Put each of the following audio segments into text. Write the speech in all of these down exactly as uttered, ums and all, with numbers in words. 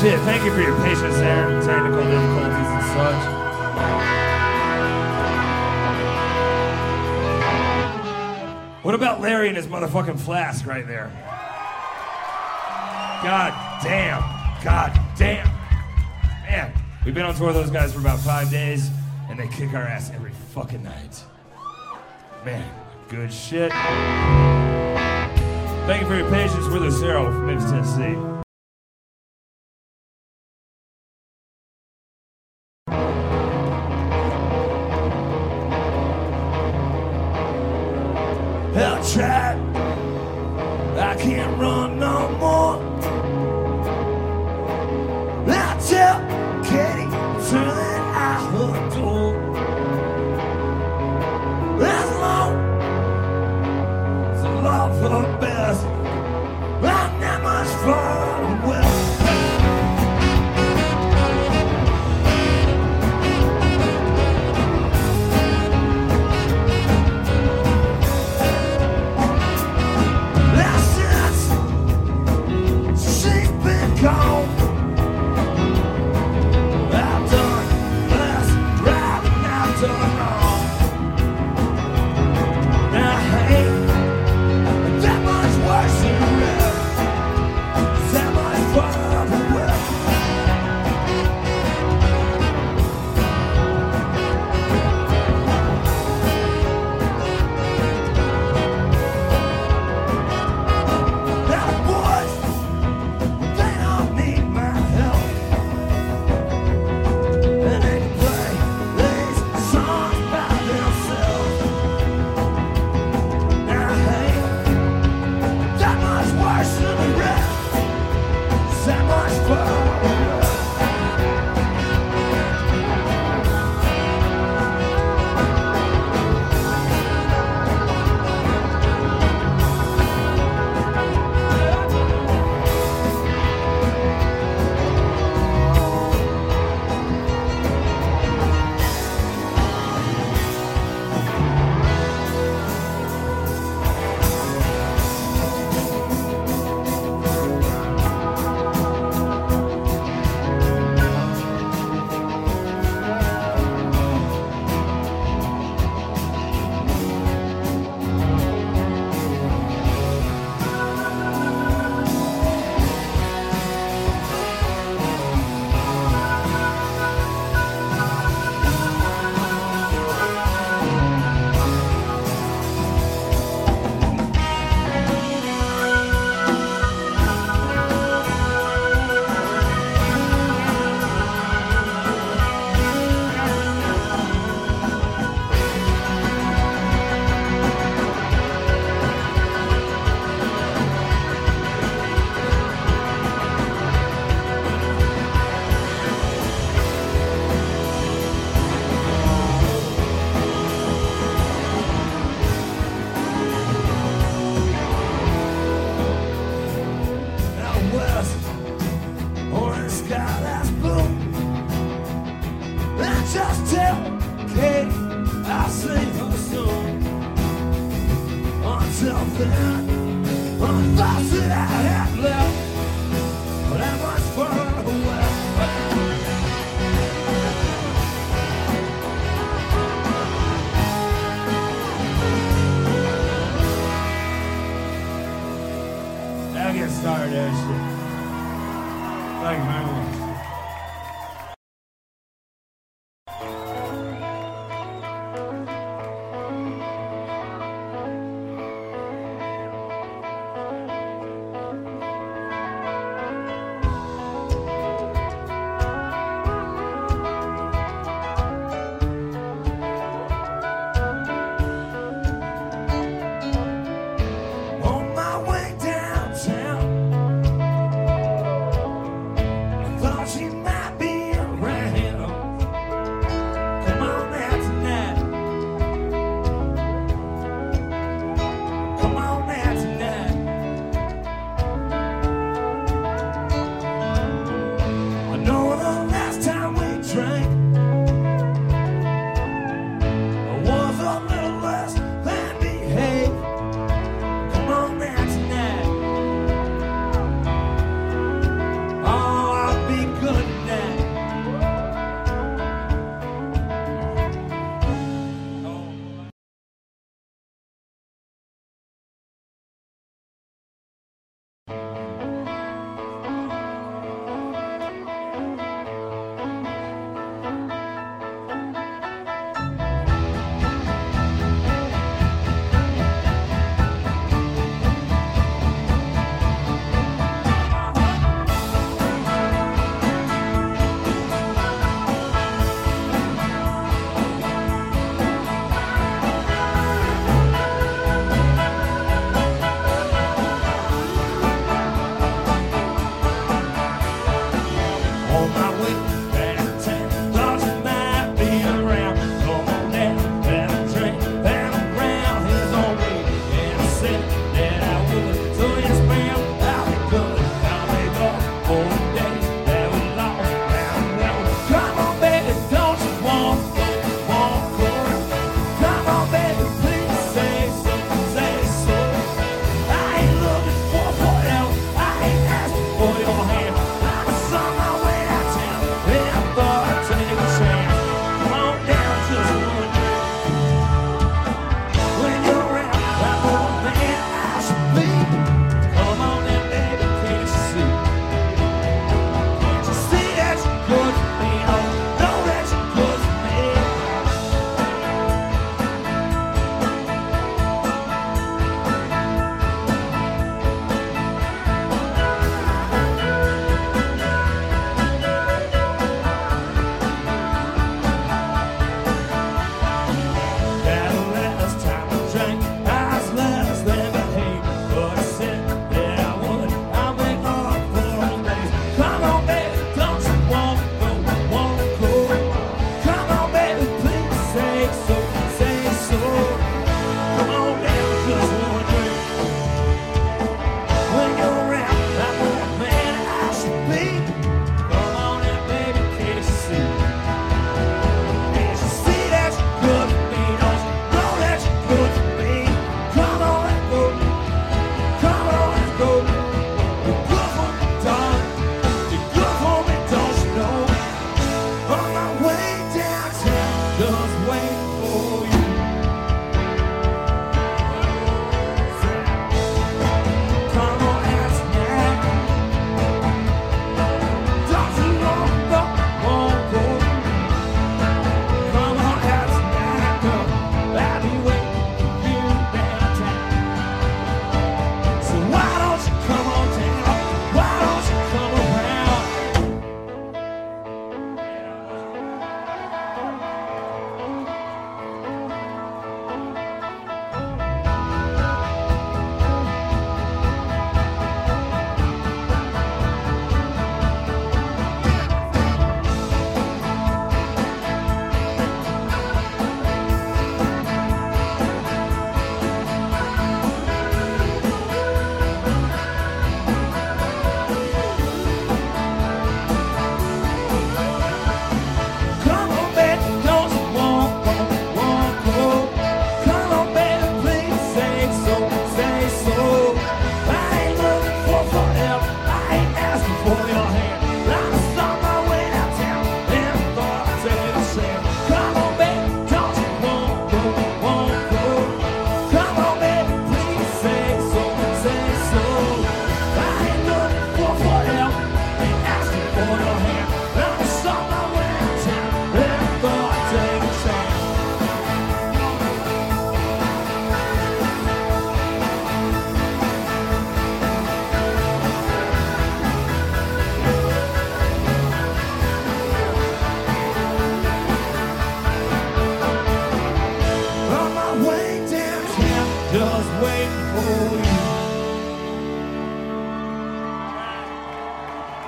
shit. Thank you for your patience there, technical difficulties and such. What about Larry and his motherfucking flask right there? God damn. God damn. Man, we've been on tour with those guys for about five days, and they kick our ass every fucking night. Man, good shit. Thank you for your patience. We're Lucero from Memphis, Tennessee. I tried, I can't run no more. I tell Katie, turn out her door. As long as I love her best, I'm not much fun with. Gone. I've done less right and I've done wrong. Now I ain't that much worse than the rest. That much further west. Now boys,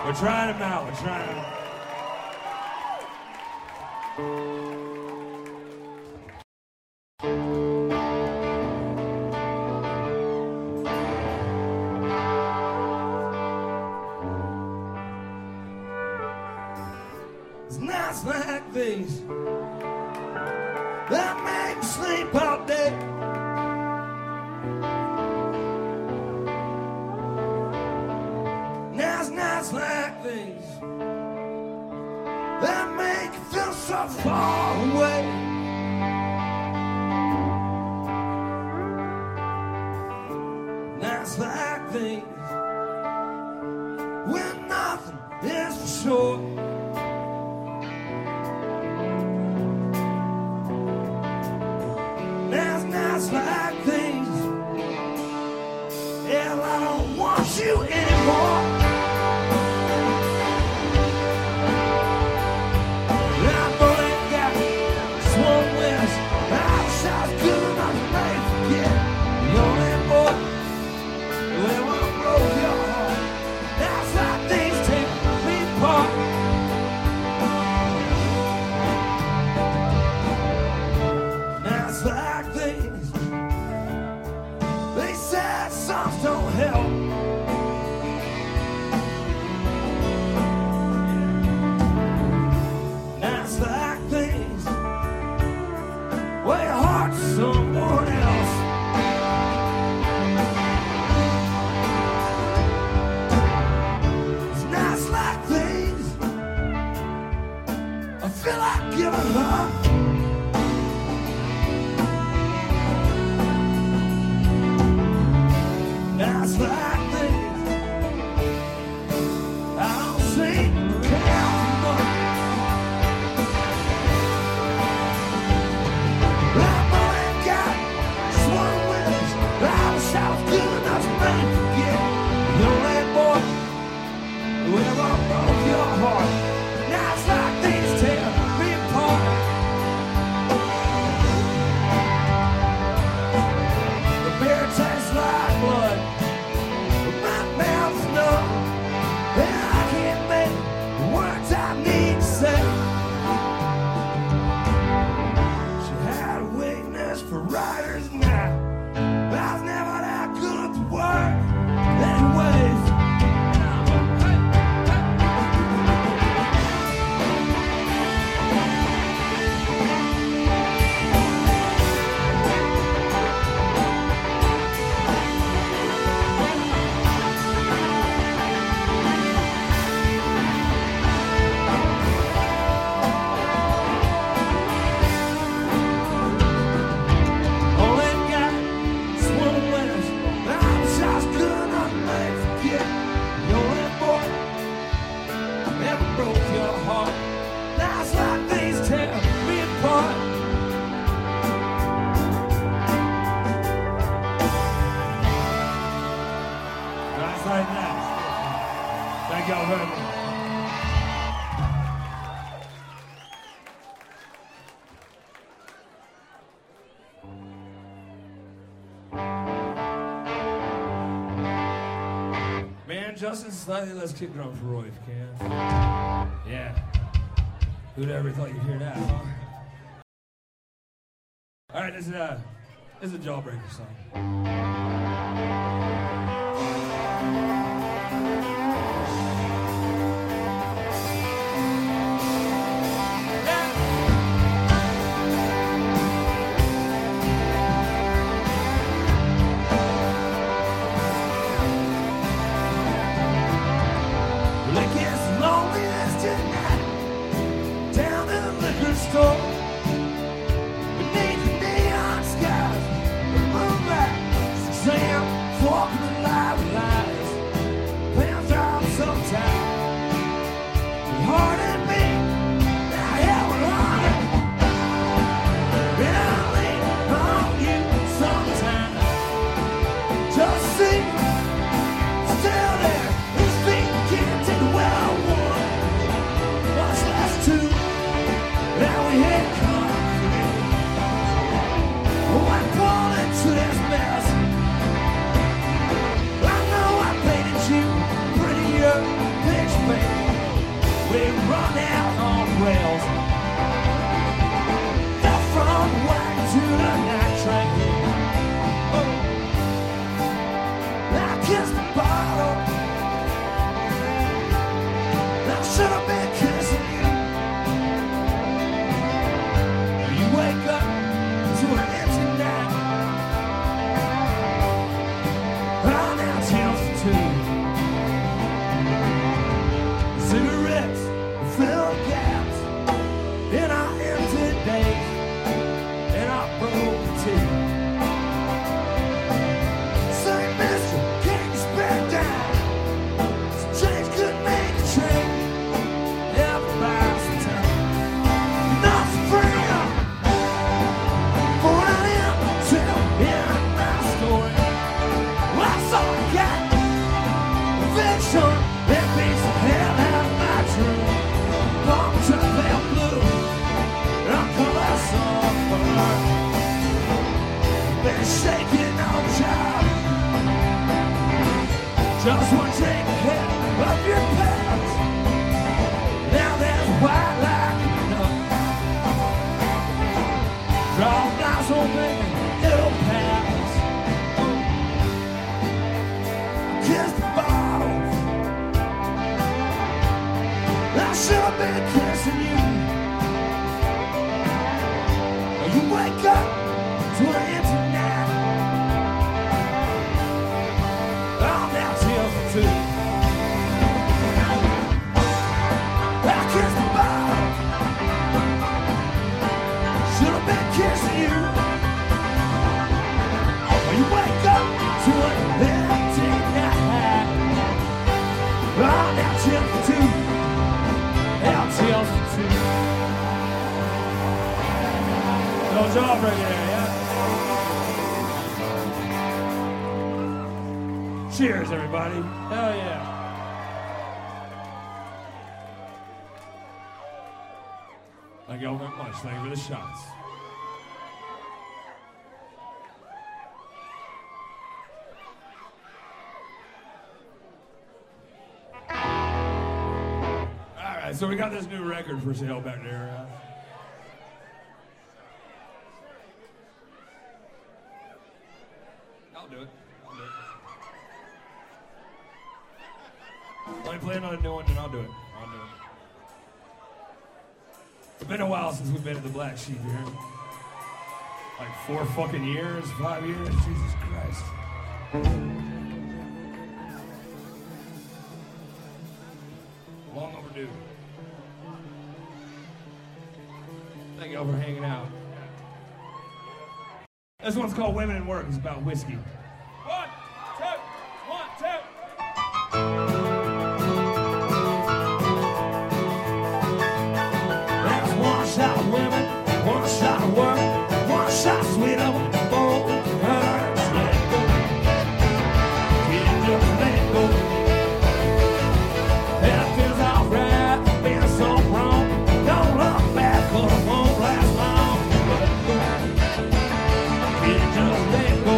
We're trying them out. We're trying them out. It's nights like these that make me sleep all day. Now it's nights like these that make you feel so far away. Nights like these when nothing is for sure. Nights like these, hell, I don't want you anymore. I've only got this one wish. I wish I was good enough to make you forget. The only boy who ever broke your heart. Nights like these take me apart. Nights like these, they said songs don't help. Nights like these, wear your heart to someone else. It's nights like these, I feel like giving up. Nights like these, I don't seem to care much. I've only got this one wish. I wish I was good enough to make you forget. The only boy who ever broke your heart. Nights like these tear me apart. The beer tastes like blood. My mouth's numb, and I can't make the words I need to say. She had a weakness for writers now. I was never that good at the work. Anyways, only got this one wish. I wish I was good enough to make you forget. The only boy who ever broke your heart. Nights like these tear me apart. Nights like that. Thank y'all very much. Man, Justin, slightly less kick drum for Roy if you can. Yeah. Who'd ever thought you'd hear that, huh? All right, this is a, this is a Jawbreaker song. Like it's lonely as tonight down in the liquor store beneath the neon skies, the moonlight, Sam walking the light with lies, pants off sometimes, your heart and me, now yeah we're on it, and I'll lean on you sometimes, just see, still there. Can't take the well I won. Much less two. Now we hit trails. The front wagon to the night train. Oh, I kissed the bottle. I should have been kissing you. You wake up to an empty night. I'm now tells the two. Cigarettes fill gaps in our empty days, and our broken teeth. Say, mister, can you spare a dime? Some change could make a change. Everybody's some time. Not so free up. For what I am, tell in my story. Well, I saw a cat, a fiction that beats the hell out of my dream. Long term pale blue, and I'm color suffer. Been shaking on job. Just one take ahead of your past. Now there's white like enough. Draw nice old baby, it'll pass. Kiss the bottles. I should have been kissing you. You wake up to an empty night. I'm now tears for two. I kissed the bottle. Should have been kissing you. You wake up to an empty night. I'm now tears for two. Now tears for two. No job right there, yeah? Cheers, everybody. Hell yeah. Thank you all very much. Thank you for the shots. All right, so we got this new record for sale back there. Uh, I'll do it. I'll do it. Let me play another new one, then I'll do it. I'll do it. It's been a while since we've been at the Black Sheep here. Like four fucking years, five years, Jesus Christ. Long overdue. Thank y'all for hanging out. This one's called Women in Work. It's about whiskey. One, two, one, two. There's one shot of women, one shot of work, one shot of sweet of both hurts. Let go. Can't just let go. Everything's alright, being so wrong. Don't look back, 'cause it won't last long. Let go. Can't just let go.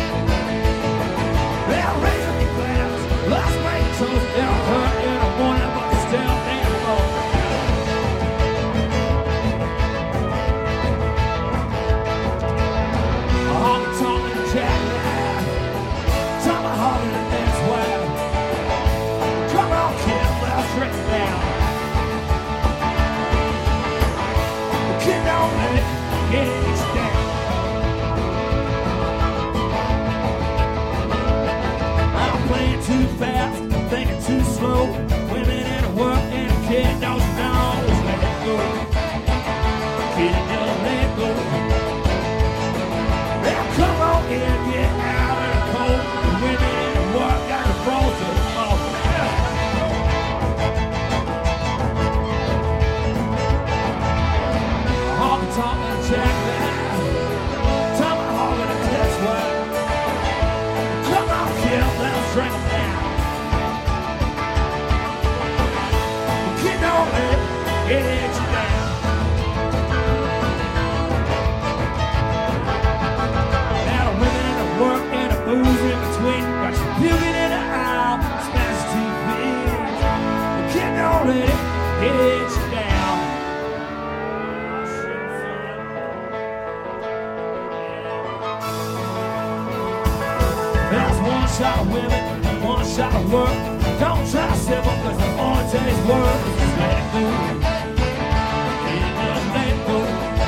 They're raising your glass, let's make toast. They'll hurt in the morning, but they're still damn low. A honky tonk and a jackknife, tomahawking and that's wild. Come on, kid, let's straight down. The kid don't let it get you down. I'm playing too fast, thinking too slow. Women in a work and a kid don't know. Just let it go. Kid, just let it go. Now come on in, get out of the cold. The women in the work got the frost to the fall. Honky tonk and a jackknife, tomahawking and that's wild. Come on, kid, let's drink it down. The kid don't let it get you down. Now the women in the work and the booze in between. Got you puking in the aisle, smash T Vs. The kid don't let it get you down. women, one shot of work. Don't try to sip them, cause the only taste work. Just let it go. Yeah, just let it go.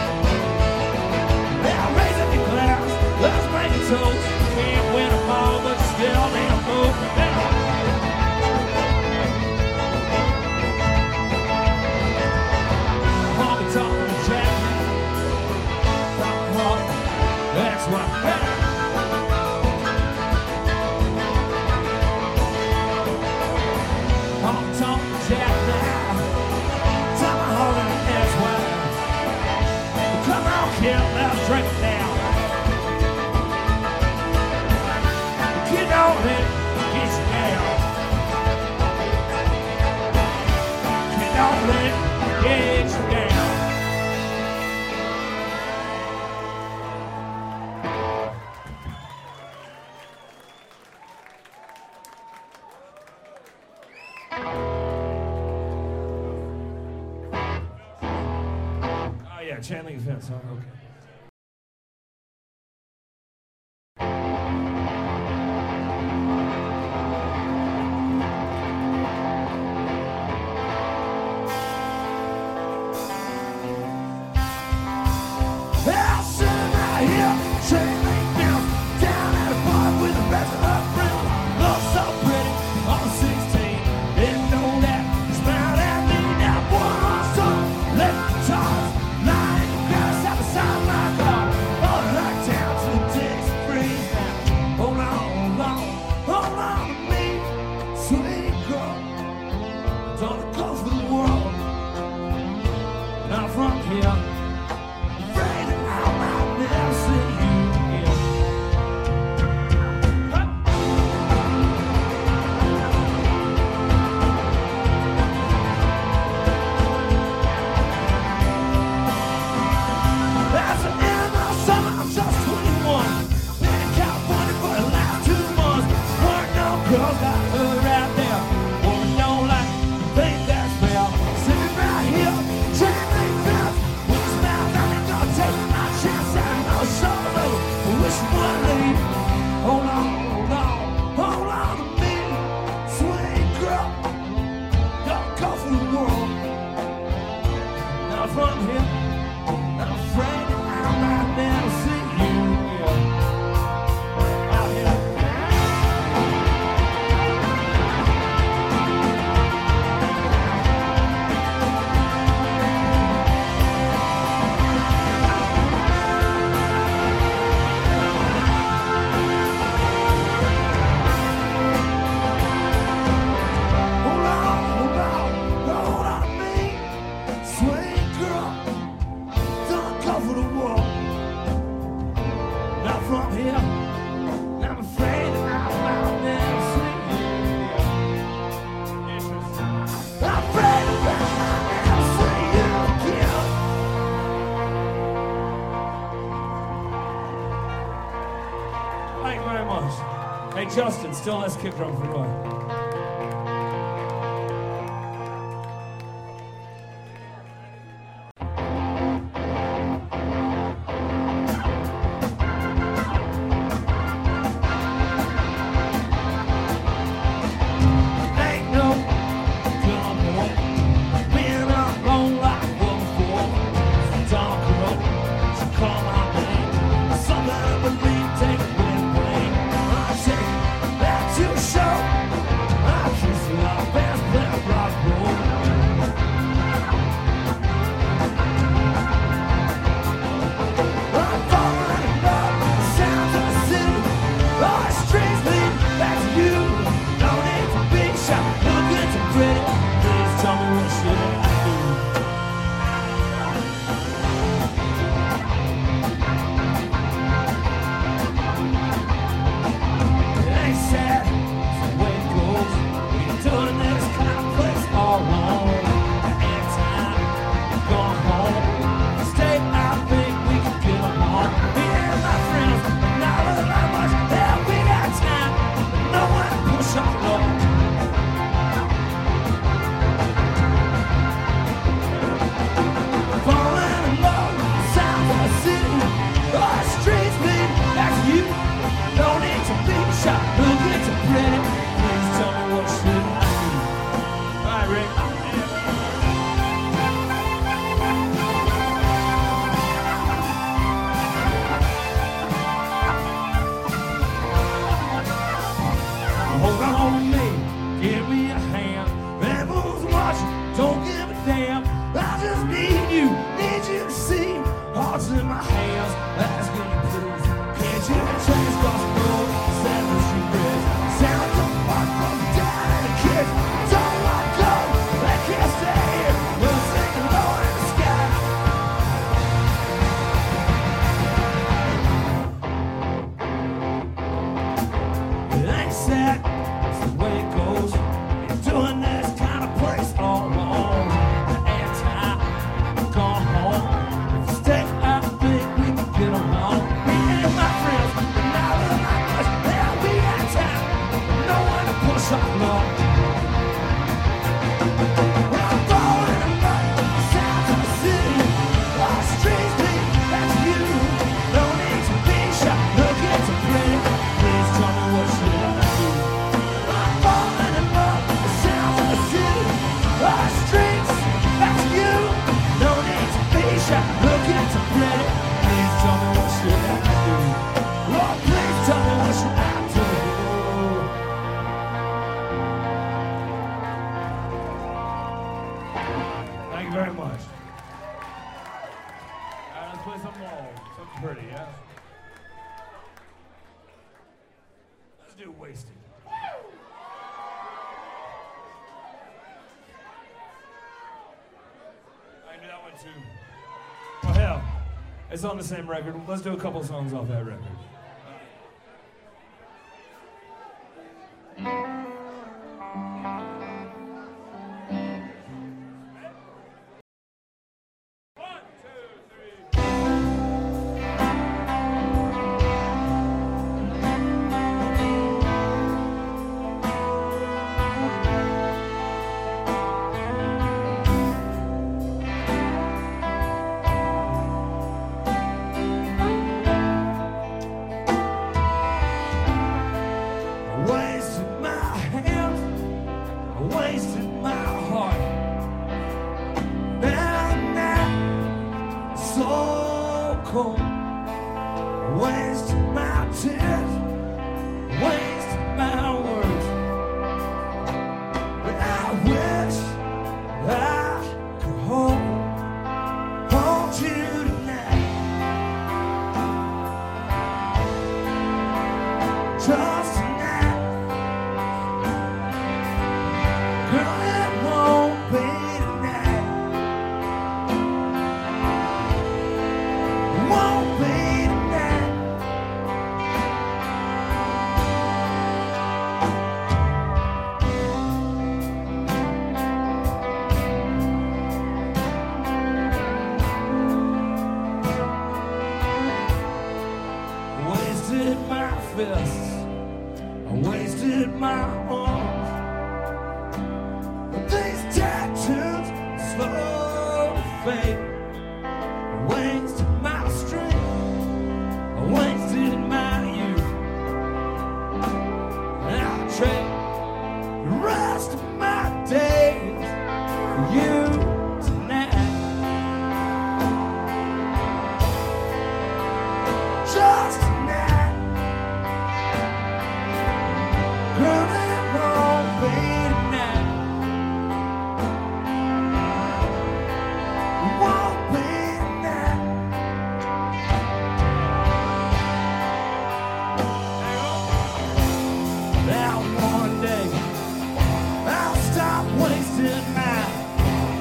Yeah, raise up your glass, let's make a toast. Can't win them all, but you still need a move. Yeah. Honky tonk Jack, talk hard, that's why. Hey. Honky tonk Jack now, tell my heart and that's why. Come on, kid, let's drink it now. Get on it, get you down. Get on it, get you down. Oh yeah, chain link fence, huh? Okay. I'll sit right here, chain link fence, down at a park with the best of her friends. Love so pretty, I'm sixteen, didn't know that. Smiled at me, now boy, I'm so let the toss. Lying in the grass out beside my car. All right down to the Dixie freeze now. Hold on, hold on, hold on to me, sweet girl. Don't go for the world, not from here. Afraid that I might never see you again. Huh? That's the end of summer, I'm just twenty-one. Been in California for the last two months. Weren't no girls got her out there. Woman don't like, think that's fair. Sitting right here, chain link fence. With your smile, I ain't gonna take my chance. I know solo, I wish you would leave. Hold on, hold on, hold on to me, sweet girl. Don't go for the world. Not from here. I'm afraid that I might never see you again. Out here. Hold on, hold on, hold on to me, sweet girl. Don't go for the world. Not from here. I'm afraid that I might never see you again. I'm afraid that I might never see you again. Thank you very much. Hey, Justin, still let's kick drum for Roy. Ain't no good boy, being alone like one before. Dark road, so call my name. Something I believe, take it with blame. I take that to show. tonight, Rick. Hold on to me, give me a hand. Everyone's watching, don't give a damn. I just need you, need you to see. Hearts in my hands, asking you please. Can't you change God's road? Seven Street Bridge. Sounds of heart from dad and the kids. Don't let go, I can't stay here. We'll sing alone in the sky. It ain't sad, it's the way it goes. You're doing this kind of place all alone. The anti, gone home. If you stay, I think we can get along. Me and my friends, but now we're like us. Yeah, we got time, no one to push off long. I'm falling in love with the sounds of the city. All the streets lead back to you. No need to be shy, look, it's so pretty. Please tell me what should I do. I'm falling in love with the sounds of the city. All the streets back to you. No need to be shy, look, it's so pretty. Please tell me what should I do. Oh, please tell me what should I do. Thank you very much. All right, let's play some more. Something pretty, yeah? Let's do Wasted. I can do that one too. Oh, hell. It's on the same record. Let's do a couple songs off that record. Wasted my hands, I wasted my heart. Now the night so cold. Wasted my tears, wasted my words. But I wish I could hold, hold you tonight. Just tonight. Girl, it won't be tonight. It won't be tonight. I wasted my fists, I wasted my arms. But these tattoos slowly fade. I wasted my strength, I wasted my youth. And I'll trade the rest of my days for you tonight. Just tonight. Girl, it won't be tonight. It won't be tonight. Now one day I'll stop wasting my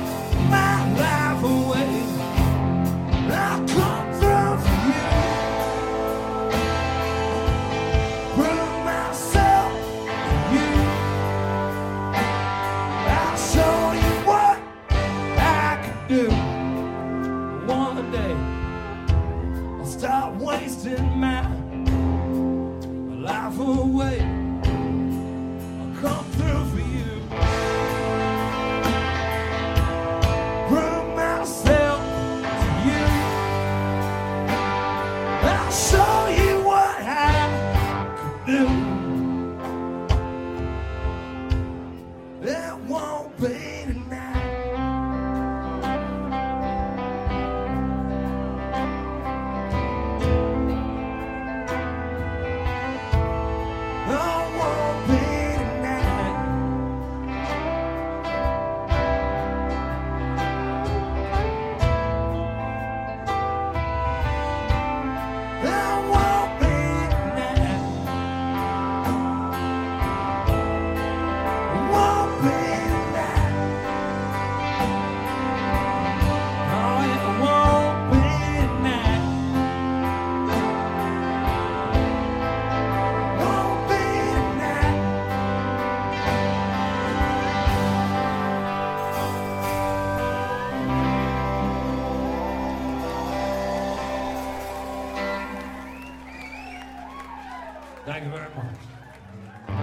Thank you very much.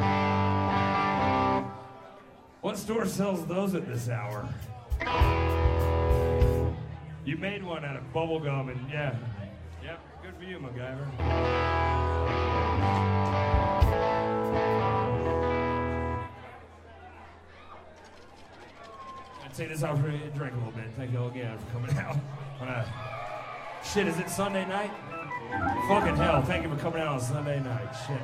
What store sells those at this hour? You made one out of bubble gum and yeah. Yep, good for you, MacGyver. I'd take this opportunity to drink a little bit. Thank you all again for coming out. Uh, shit, is it Sunday night? Fucking hell, thank you for coming out on Sunday night. Shit.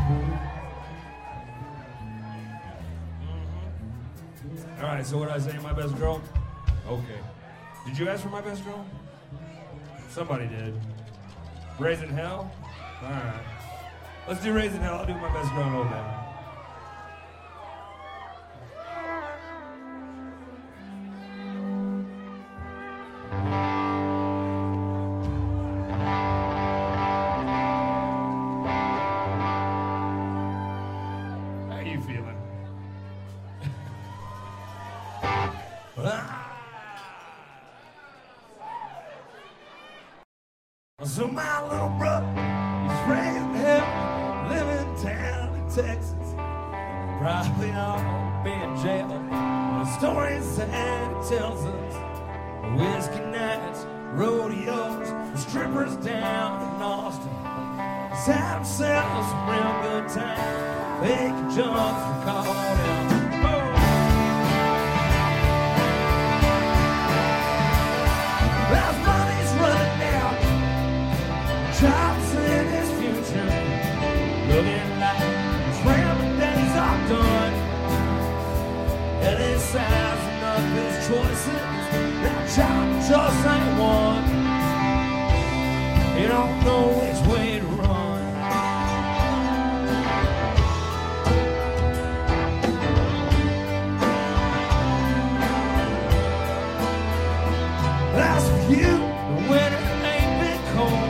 Mm-hmm. All right, so what did I say, my best girl? Okay. Did you ask for my best girl? Somebody did. Raising Hell? All right. Let's do Raising Hell. I'll do my best girl in a little bit. So my little brother, he's raising hell, living down in Texas. Probably all be in jail. The stories that he tells us, whiskey nights, rodeos, strippers down in Austin. He's had himself some real good time. Fake jumps for calling out. Well, money's running down. Jobs in his future, looking like his rambling days are done. And his sizing up his choices, that job just ain't one. He don't know which way to run. That's for you, the winter ain't been cold.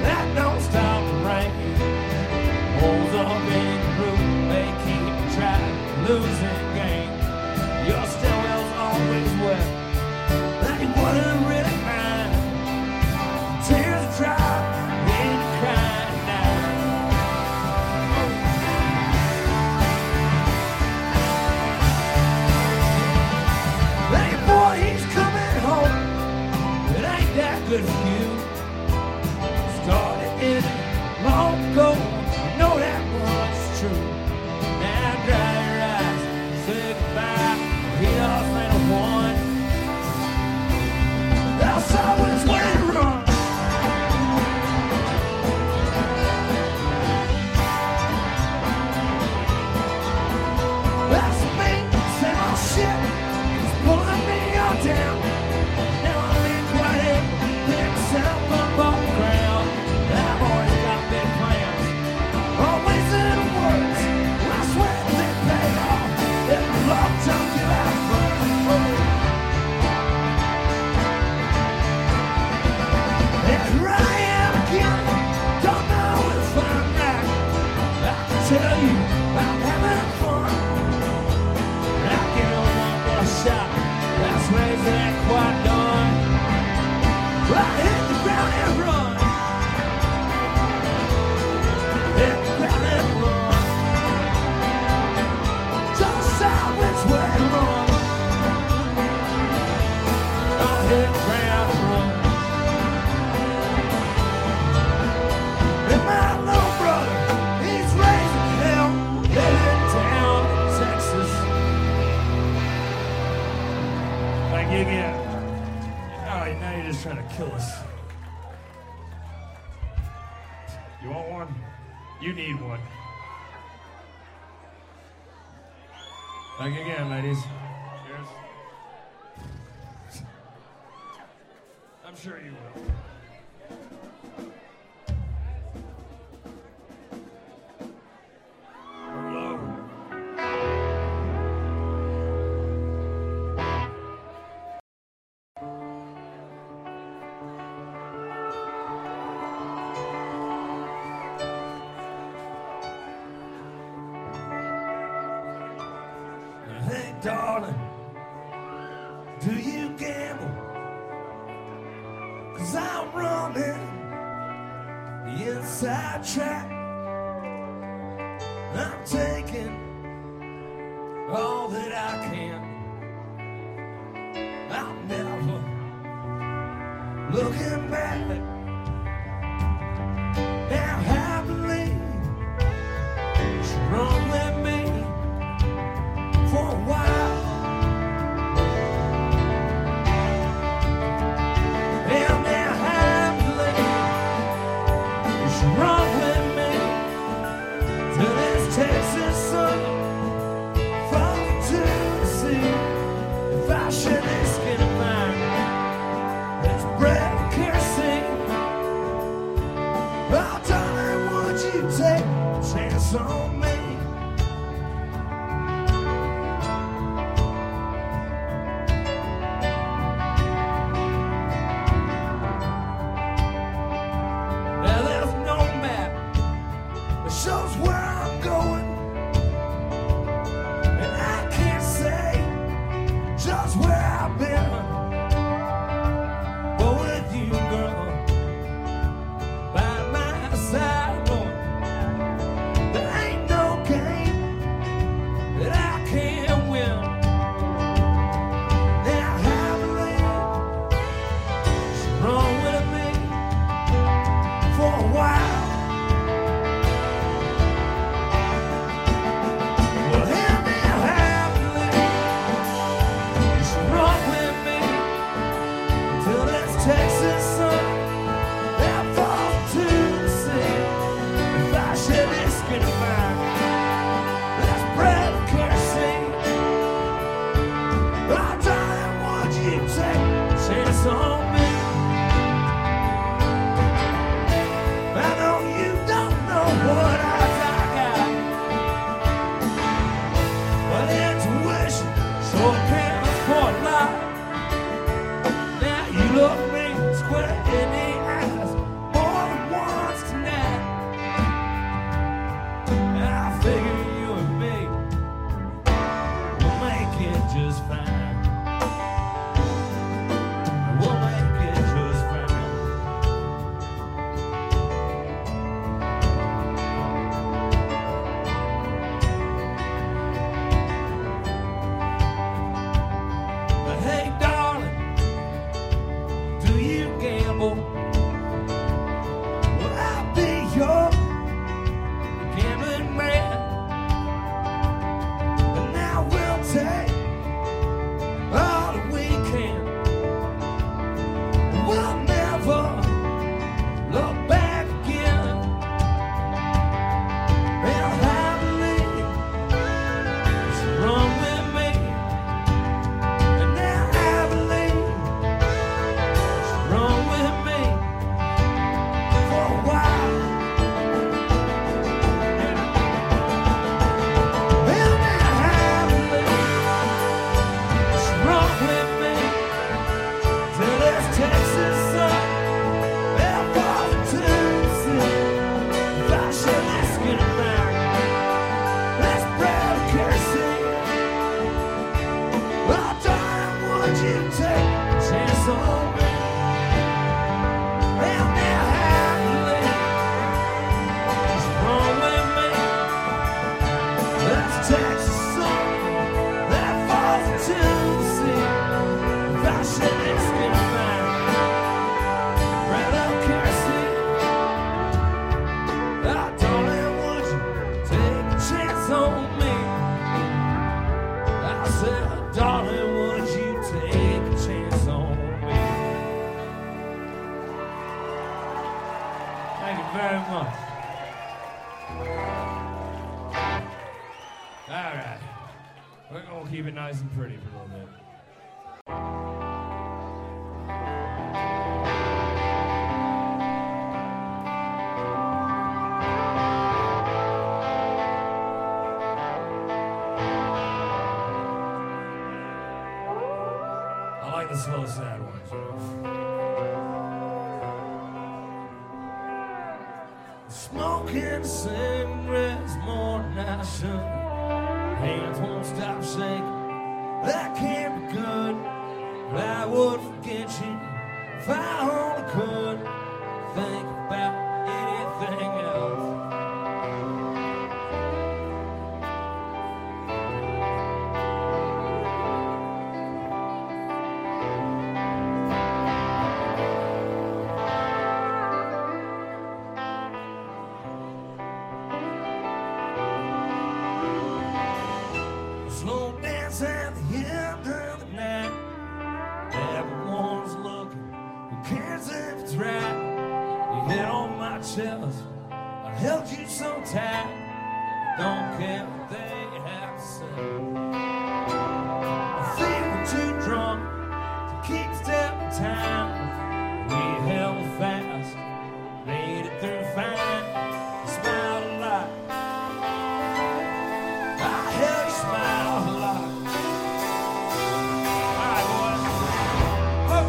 Losing game, your stairwell's always wet. That you wouldn't really mind. Tears drop, and you crying now. Hey boy, he's coming home. It ain't that good for you. Started in it long ago. You know that much true. Now dry. Say goodbye, he lost ain't a one. That's always where to run. That's me, same old shit, it's pulling me all down. Now I'm in quite a big setup up on the ground. I've always got big plans, always in the words. I swear they pay off. Long time you have fun. And here I am again. Don't know if I'm back. I can tell you I'm having fun. I give one more shot. That's raising that quite done. I hit the ground and run. Hit the ground and run. Which way to run? I'll hit the ground and run. And my little brother, he's raising hell, living down in Texas. Thank you again. All right, now you're just trying to kill us. You want one? You need one. Thank you again, ladies. Cheers. I'm sure you will. Hello. Hey, darling, do you gamble? 'Cause I'm running the inside track. I'm taking all that I can. I'm never looking back. Now happily she run with me for a while. And now happily she run with me to this Texas sun, from to the sea. If I shed this skin of mine, it's breath of kerosene. Oh, darling, would you take a chance on me? Now there's no map that shows where I'm going, and I can't say just where I've been. But with you, girl, by my side, Lord, there ain't no game that I can't win. Now happily she run with me for a while. Well, hear me happily she run with me till this Texas sun that falls to the sea. If I shed this skin of mine, that's breath of kerosene. Oh, darling, would you take a chance on me? I know you don't know what eyes I got, but intuition sure can afford a lot. Now you look me square in the eyes more than once tonight. And I figure you and me will make it just fine. We'll make it just fine. But hey, darling, do you gamble? Well, I'll be your gambling man. And now we'll take all that we can. We'll never look back again. Well, happily she run with me, and now happily she run with me for a while. Well, now happily she run with me till this Texas sun that falls to the sea. If I shed this skin of mine, that's breath of kerosene. Oh, darling, would you take a chance on me? Well, now happily she run with me. That's Texas sun that falls into the sea. If I shed this skin of mine, breath of kerosene. Oh, darling, would you take a chance on me? I said, darling, would you take a chance on me? Thank you very much. All right. We're going to keep it nice and pretty for a little bit. I like the slow, sad ones, you know. Smoking cigarettes more than I should. Hands won't stop shaking. That can't be good. But I would forget you if I only could think about anything else. shells. I held you so tight. Don't care what they have to say. I feel too drunk to keep step in time. We held fast, made it through fine. You smiled a lot. I held you smile a lot. All right, boys. Oh.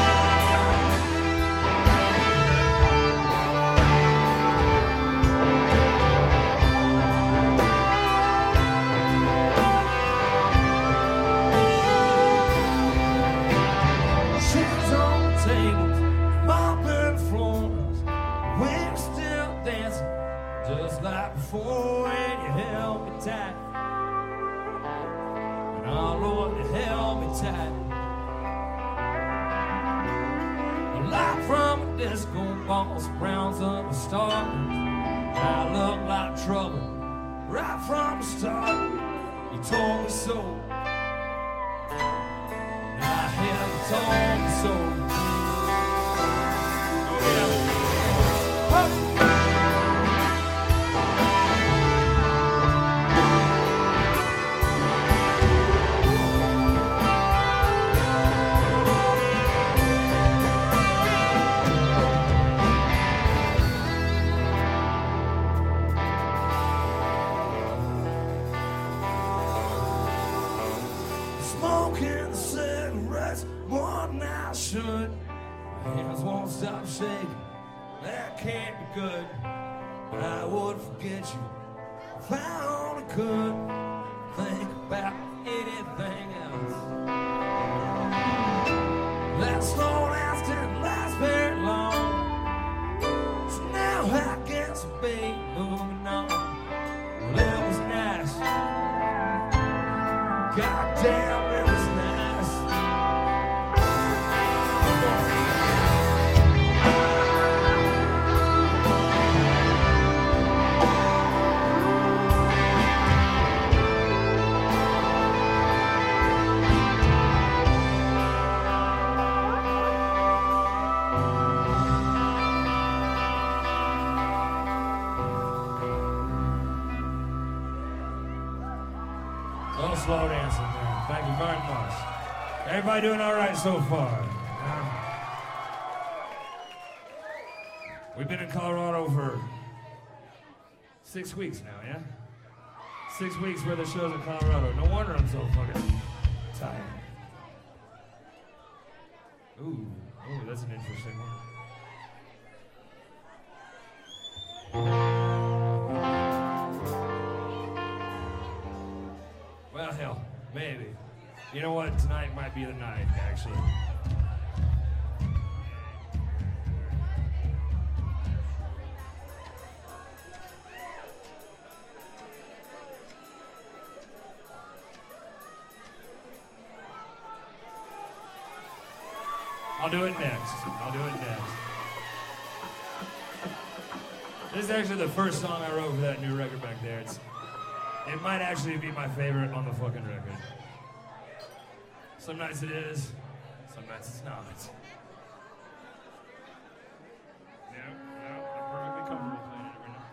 Chairs on the tables, mopping floors. We're still dancing, just like before. And you held me tight. And oh Lord, you held me tight. The light from a disco ball surrounds up a star. I look like trouble right from the start. You told me so. And I had told me so. Oh yeah. Oh. Smoking cigarettes more than I should. My hands won't stop shaking. That can't be good. But I would forget you if I only could think about anything else. That slow dance didn't last very long. So now I guess I'll be moving on. Well, it was nice. God damn, it was nice. Little slow dancing there. Thank you very much. Everybody doing all right so far? Um, we've been in Colorado for six weeks now, yeah? Six weeks worth of shows in Colorado. No wonder I'm so fucking tired. Ooh, ooh, that's an interesting one. Well, hell, maybe. You know what? Tonight might be the night, actually. I'll do it next. I'll do it next. This is actually the first song I wrote for that new record back there. It's, it might actually be my favorite on the fucking record. Some nights it is, some nights it's not. No, no, I'm perfectly comfortable playing it right now.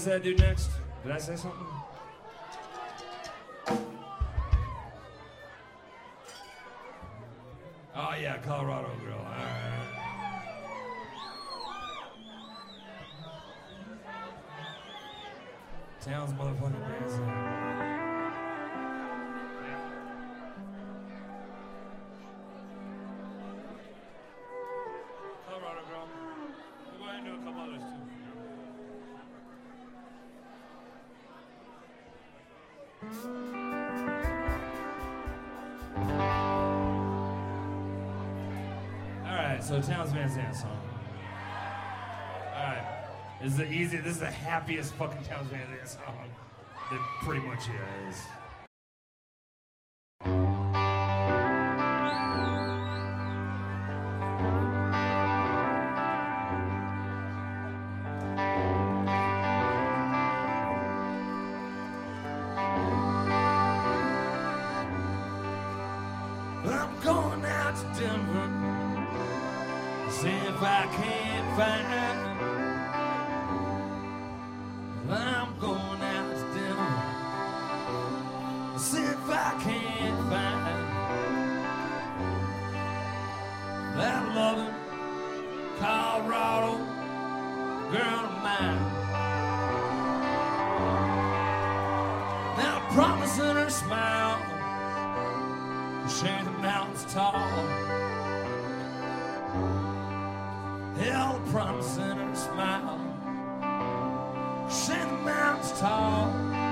that do next? Did I say something? Oh yeah, Colorado Girl. All right. Town's motherfucking dancing. Colorado Girl. We'll go ahead and do a couple others too. Alright, so Towns Van Zandt song. Alright. This is the easy, this is the happiest fucking Towns Van Zandt song that pretty much is. I'm going out to Denver, see if I can't find. I'm going out to Denver, see if I can't find that loving Colorado girl of mine. Now promising her smile, share the mountains tall. Hell, promising her smile, share the mountains tall.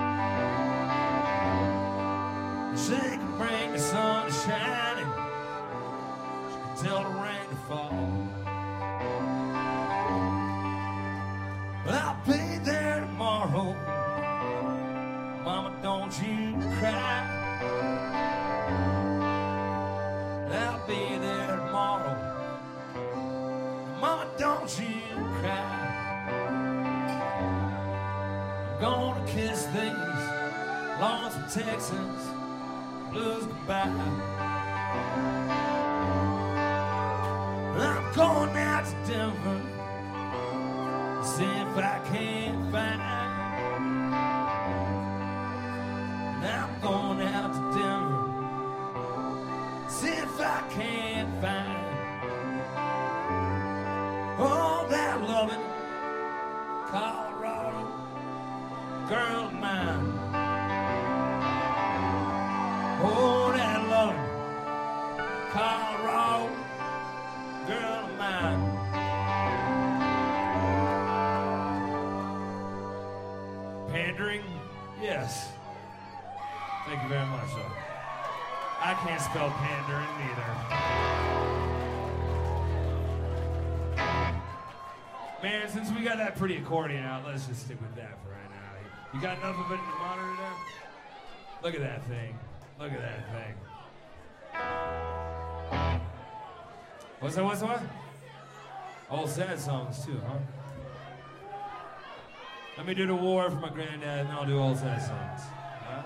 She can bring the sun to shining, she can tell the rain to fall. But I'll be there tomorrow, Mama, don't you cry. I'll be there tomorrow, Mama, don't you cry. I'm gonna kiss these lonesome Texans blues goodbye. I'm going out to Denver, see if I can't find. I'm going out to Denver, see if I can't find all that loving Colorado girl of mine. Oh, that loving Colorado girl of mine. Pandering? Yes. Thank you very much, though. I can't spell pandering either. Man, since we got that pretty accordion out, let's just stick with that for right now. You got enough of it in the monitor there? Look at that thing. Look at that thing. What's that, what's that, what? Old sad songs too, huh? Let me do The War for my granddad, and then I'll do old sad songs. Huh?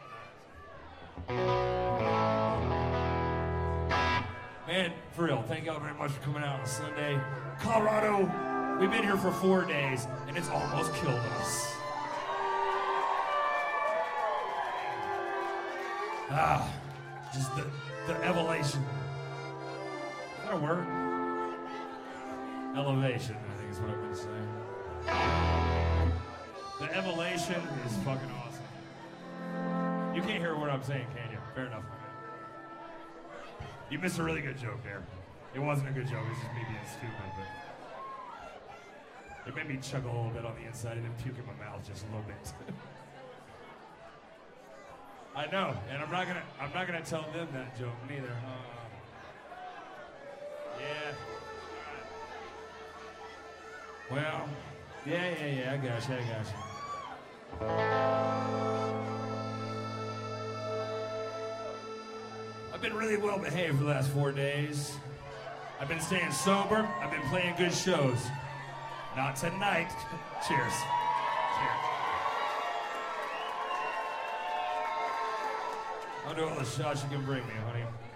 Man, for real, thank y'all very much for coming out on Sunday. Colorado, we've been here for four days, and it's almost killed us. Ah, just the, the elevation. Is that a word? Elevation, I think is what I'm going to say. The elevation is fucking awesome. You can't hear what I'm saying, can you? Fair enough. You missed a really good joke there. It wasn't a good joke, it was just me being stupid, but it made me chuckle a little bit on the inside and then puke in my mouth just a little bit. I know, and I'm not gonna I'm not gonna tell them that joke neither. Uh, yeah. Well, yeah, yeah, yeah, I got you, I got you. I've been really well behaved for the last four days. I've been staying sober, I've been playing good shows. Not tonight. Cheers. Cheers. I'll do all the shots you can bring me, honey.